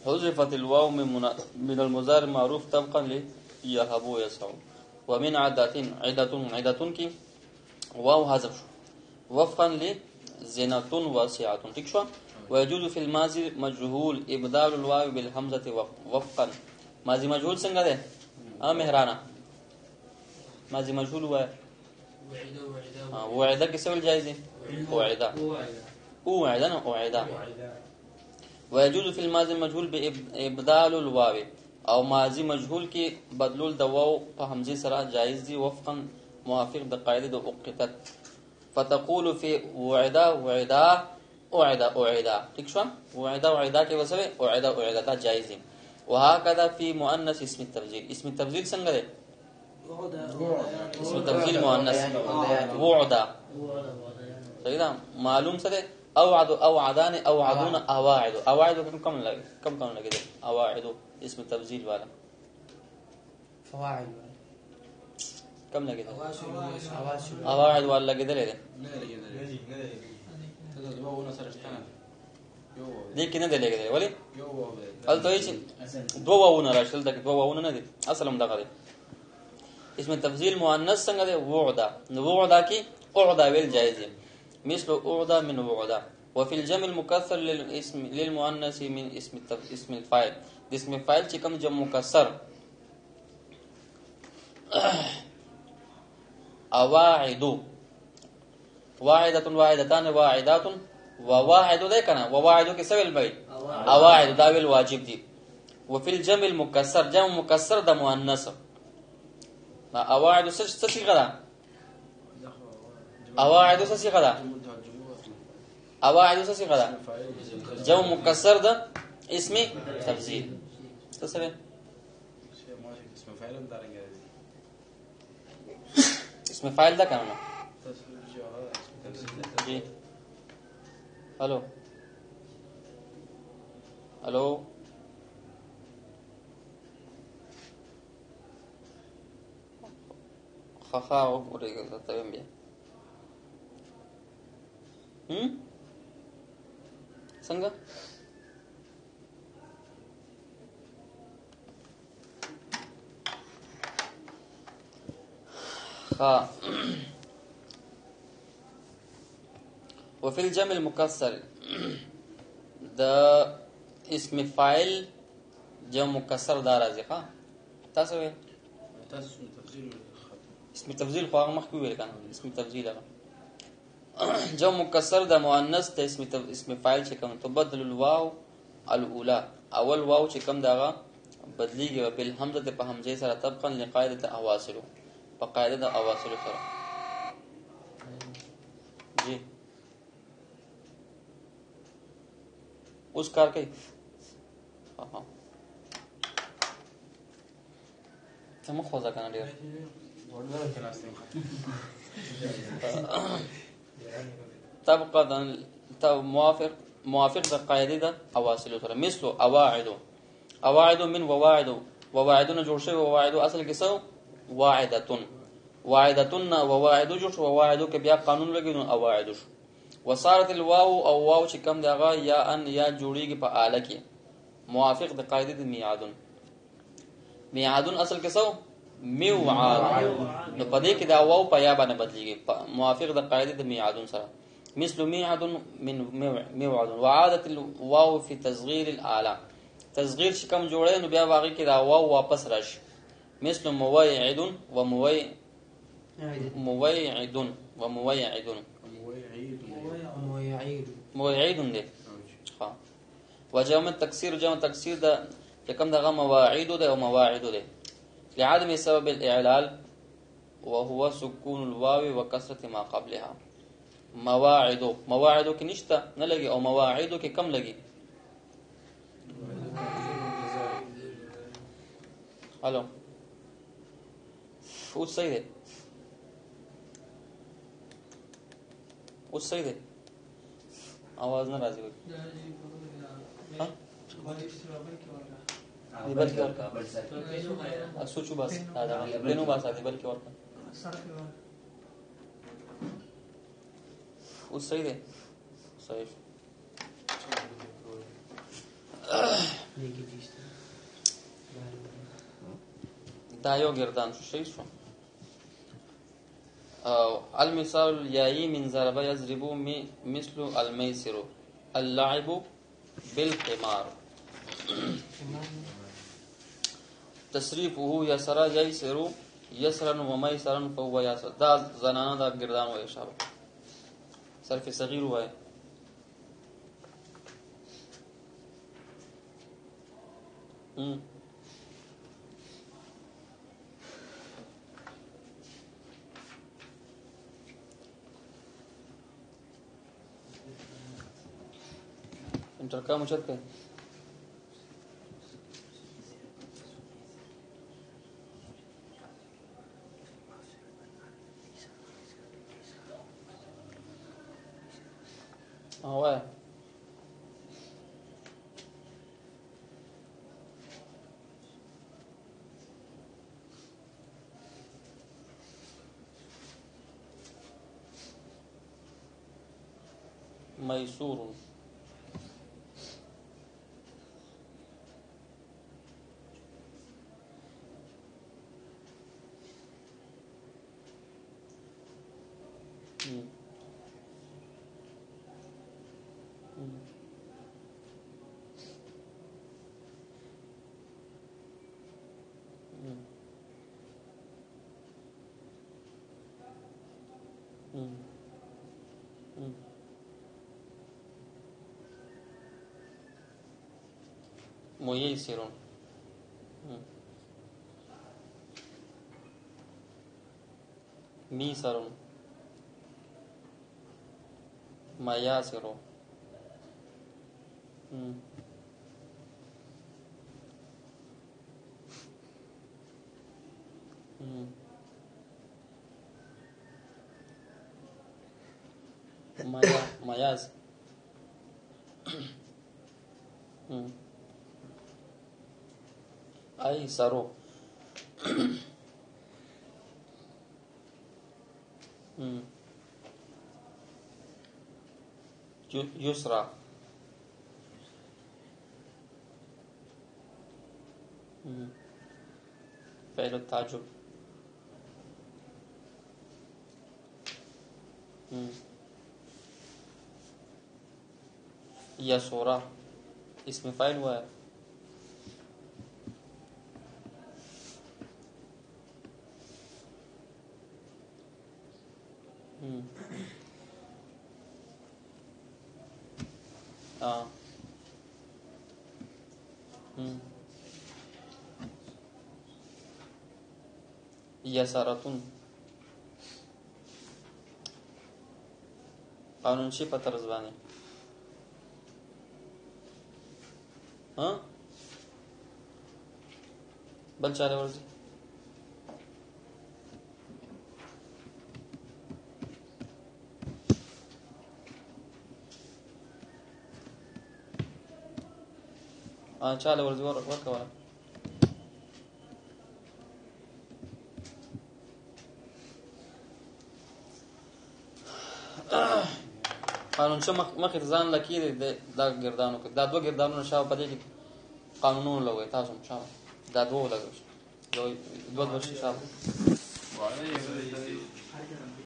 حذفت الواو من المضارع معروف طبقا ليهبو يسعو. ومن عدة کی واو حذف وفقا لزنة واسعة. ٹھیک شو. ويجوز في الماضي مجهول ابدال الواو بالهمزه وفقا. ماضی مجهول څنګه ده؟ مهرانا ماضی مجهول هوا وعده کې څه جایز دي؟ وعده. ويجوز في الماضي المجهول بابدال الواو او ماضی مجهول کې بدلول د واو په همزه سره جایز دي وفقا موافق د قاعده د اوقتت. فتقول في وعدا ٹھیک شو. وعدا کې وسوي وعدا دا جایز دي. وهكذا في مؤنث اسم التبذير. اسم التبذير څنګه ده؟ اسم التبذير مؤنث وعدا. صحیح ده. معلوم څه ده؟ اوعدان اوعدون اواعد کم لګي ده. اواعد اسم التبذير والا فواعد کم لګي ده. اواعد والا لګي ده لیکن نه دی لګیدل. ولی الته هیڅ دوه واونه راشل دغه دوه واونه نه دي اصل هم دغه دي. اسم تفضیل مؤنث څنګه دی؟ وعدا. نو وعدا کی وعدا ویل جایز دي مثل وعدا من وعدا. وفي الجمع المكسر للمؤنث من اسم الفاعل. اسم الفاعل چې کوم جمع مکسر اواعد واحده واحدتان واحدات وواحد ده کنه. وواحد کې سویل بای اواعد دا ویل واجب دي. وفي الجمع المكسر جمع مکسر د مؤنث اواعد څه صيغه ده؟ اواعد څه صيغه ده؟ اواعد څه صيغه ده؟ جمع مکسر ده اسم تفضیل. څه سره اسم فاعل ده کنه. جی الو خخا وګورئ ته بیا څنګه خا. وفي الجمع المكسر د اسم فاعل جمع مکسر دا راځي. ها تاسو اسم تفضیل خو هغه مخکې ویل کنه. اسم تفضیل هغه جمع مکسر د مؤنث د اسم فاعل چې کوم تبدل الواو الاولى اول واو چې کوم داغه بدلیږي بل حمزه په حمزه سره طبقا لقاعده اواصل په قاعده د اواصل سره. جی اوس کار کوي. څه مخ وځه کنه ډیر طبقا موافق د قاعده د اواصل سره. مثل اواعد من وواعدون جوړ شوی. وواعد اصل کې څه واعدتن وواعد جوړ شو. وواعدو کې بیا قانون لګیدو اواعد شو. وصارت الواو او واو چې کوم دغه یا ان یا جوړیږي په اله کې موافق د قاعده د میعادون اصل کې څه میوعاد. نو په دې کې دا واو په یا باندې بدلیږي موافق د قاعده د میعادون سره. مثل میعاد من میوعاد. وعادت الواو في تصغير الاله. تصغیر چې کوم جوړه نو بیا واقع کې دا واو واپس راشي. مثل موعد موعد ده. ها وجمع تکسیر جمع تکسیر ده چې کوم دغه مواعید ده او مواعید ده لعدم سبب الاعلال وهو سكون الواو وكسره ما قبلها. مواعید کې نشته نه لګي او مواعید کې کم لګي. الو اوس صحیح ده. اوس صحیح ده. आवाज نه راځي. ها دی بل کې ورکا سوچو بس دا بنو بس دی بل کې ورکا اوس صحیح ده. صحیح نيجاتيف دا یو ګردان شو شو المثال اليائي من ضرب يضرب مثل الميسر اللعب بالقمار تصريفه يسر ييسر يسرا وميسرا فهو ياسر دا زنانه دا ګردان وای شابه صرف صغیر وای انترکام اوچت کړئ وای ميسور ميسر ميسر مياسر مياز أي سرو يسرى فعل التعجب يسورة اسم فاعل و يسارة قانون شي په طرز باندې بل چاره ورځي چاله ورځي ورکوله قانون چې مخې ځان لکې دا ګردانو کې دا دوه ګردانونه شاو پدې کې قانونونه لوي تاسو شاو دا دوه لګوي دوه شاو